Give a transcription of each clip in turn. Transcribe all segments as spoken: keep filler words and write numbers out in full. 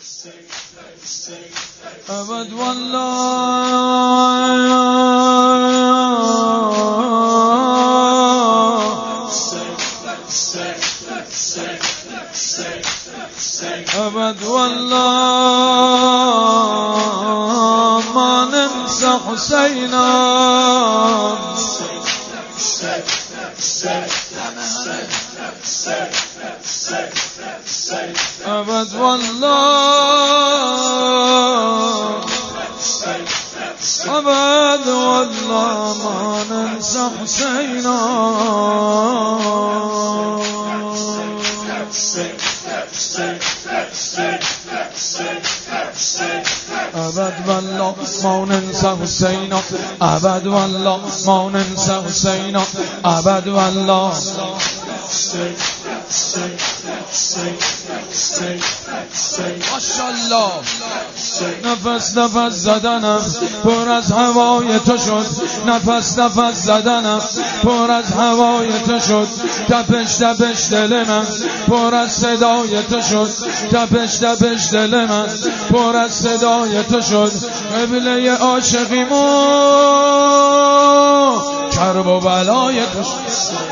ابد والله ابد والله ما ننسى حسينا ابد والله ابد والله ما ننسى حسينا ابد والله ما ننسى حسينا ابد والله ما ننسى حسينا ابد والله ماشاءالله. نفس نفس زدنم پر از هوای تو شد، نفس نفس زدنم پر از هوای تو شد، تپش تپش دل من پر از صدای تو شد، تپش تپش دل من پر از صدای تو شد. قبله عاشقیمون کرب و بلای تو شد،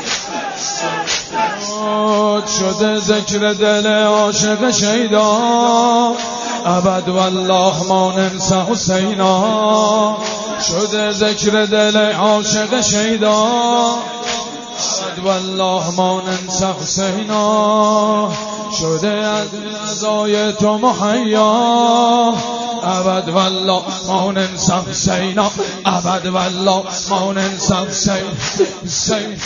شده ذکر دل عاشق شیدا ابد والله ما ننسى حسینا، شده ذکر دل عاشق شیدا ابد والله ما ننسى حسینا، شده از عزای تو محیا ابد والله ما ننسى حسینا ابد والله ما ننسى حسین حسین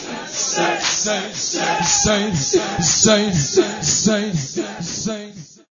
حسین حسین حسین حسین